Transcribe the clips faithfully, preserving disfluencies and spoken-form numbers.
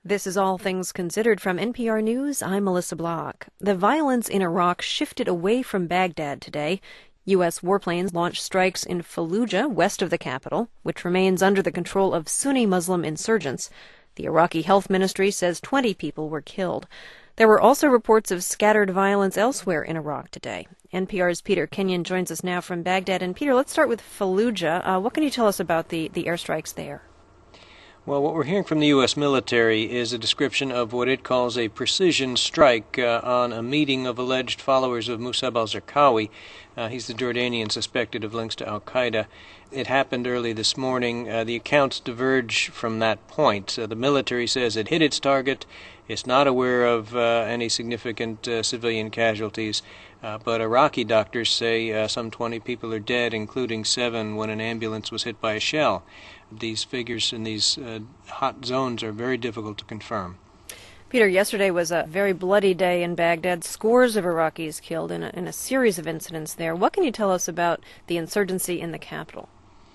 This is All Things Considered from N P R News. I'm Melissa Block. The violence in Iraq shifted away from Baghdad today. U S warplanes launched strikes in Fallujah, west of the capital, which remains under the control of Sunni Muslim insurgents. The Iraqi Health Ministry says twenty people were killed. There were also reports of scattered violence elsewhere in Iraq today. N P R's Peter Kenyon joins us now from Baghdad. And Peter, let's start with Fallujah. Uh, what can you tell us about the, the airstrikes there? Well, what we're hearing from the U S military is a description of what it calls a precision strike uh, on a meeting of alleged followers of Musab al-Zarqawi. Uh, he's the Jordanian suspected of links to al-Qaeda. It happened early this morning. Uh, the accounts diverge from that point. Uh, the military says it hit its target. It's not aware of uh, any significant uh, civilian casualties. Uh, but Iraqi doctors say uh, some twenty people are dead, including seven when an ambulance was hit by a shell. These figures in these uh, hot zones are very difficult to confirm. Peter, yesterday was a very bloody day in Baghdad. Scores of Iraqis killed in a, in a series of incidents there. What can you tell us about the insurgency in the capital?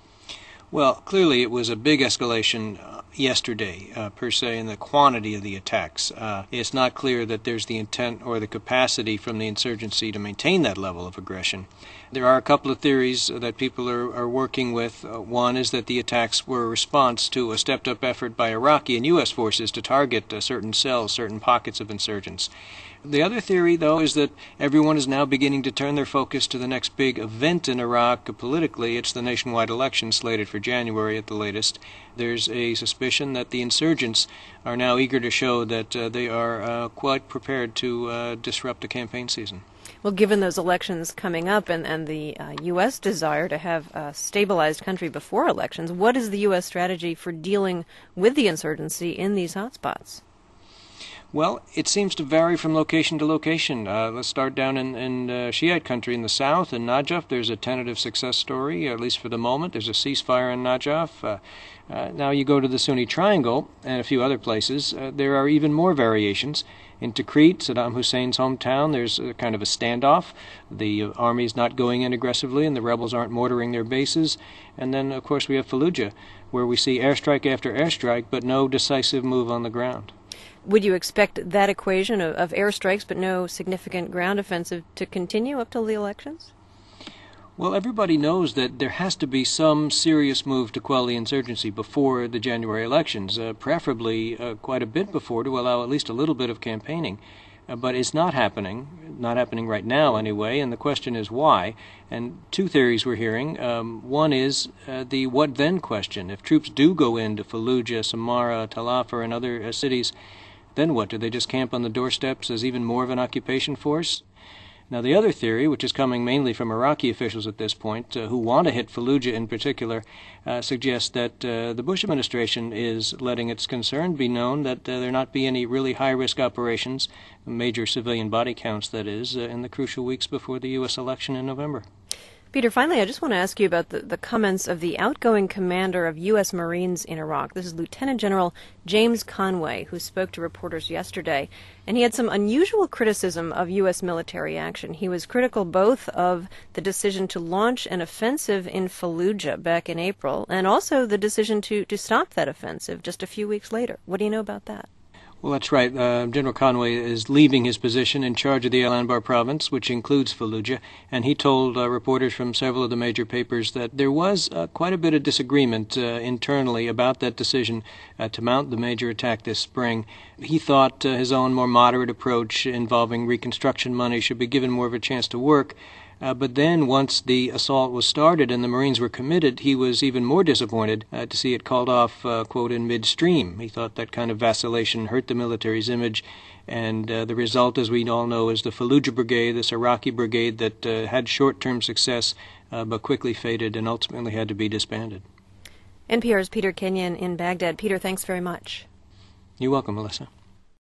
Well, clearly it was a big escalation uh, yesterday, uh, per se, in the quantity of the attacks. Uh, it's not clear that there's the intent or the capacity from the insurgency to maintain that level of aggression. There are a couple of theories that people are, are working with. Uh, one is that the attacks were a response to a stepped-up effort by Iraqi and U S forces to target uh, certain cells, certain pockets of insurgents. The other theory, though, is that everyone is now beginning to turn their focus to the next big event in Iraq politically. It's the nationwide election slated for January at the latest. There's a suspicion that the insurgents are now eager to show that uh, they are uh, quite prepared to uh, disrupt the campaign season. Well, given those elections coming up and, and the uh, U S desire to have a stabilized country before elections, what is the U S strategy for dealing with the insurgency in these hotspots? Well, it seems to vary from location to location. Uh, let's start down in, in uh, Shiite country in the south. In Najaf, there's a tentative success story, at least for the moment. There's a ceasefire in Najaf. Uh, uh, now you go to the Sunni Triangle and a few other places. Uh, there are even more variations. In Tikrit, Saddam Hussein's hometown, there's a kind of a standoff. The uh, army's not going in aggressively, and the rebels aren't mortaring their bases. And then, of course, we have Fallujah, where we see airstrike after airstrike, but no decisive move on the ground. Would you expect that equation of, of airstrikes but no significant ground offensive to continue up till the elections? Well, everybody knows that there has to be some serious move to quell the insurgency before the January elections, uh, preferably uh, quite a bit before to allow at least a little bit of campaigning. Uh, but it's not happening, not happening right now anyway, and the question is why. And two theories we're hearing. Um, one is uh, the what then question. If troops do go into Fallujah, Samarra, Tal Afar, and other uh, cities, then what? Do they just camp on the doorsteps as even more of an occupation force? Now, the other theory, which is coming mainly from Iraqi officials at this point, uh, who want to hit Fallujah in particular, uh, suggests that uh, the Bush administration is letting its concern be known that uh, there not be any really high-risk operations, major civilian body counts, that is, uh, in the crucial weeks before the U S election in November. Peter, finally, I just want to ask you about the, the comments of the outgoing commander of U S Marines in Iraq. This is Lieutenant General James Conway, who spoke to reporters yesterday, and he had some unusual criticism of U S military action. He was critical both of the decision to launch an offensive in Fallujah back in April, and also the decision to, to stop that offensive just a few weeks later. What do you know about that? Well, that's right. Uh, General Conway is leaving his position in charge of the Al Anbar province, which includes Fallujah, and he told uh, reporters from several of the major papers that there was uh, quite a bit of disagreement uh, internally about that decision uh, to mount the major attack this spring. He thought uh, his own more moderate approach involving reconstruction money should be given more of a chance to work. Uh, but then once the assault was started and the Marines were committed, he was even more disappointed uh, to see it called off, uh, quote, in midstream. He thought that kind of vacillation hurt the military's image, and uh, the result, as we all know, is the Fallujah Brigade, this Iraqi brigade that uh, had short-term success uh, but quickly faded and ultimately had to be disbanded. N P R's Peter Kenyon in Baghdad. Peter, thanks very much. You're welcome, Melissa.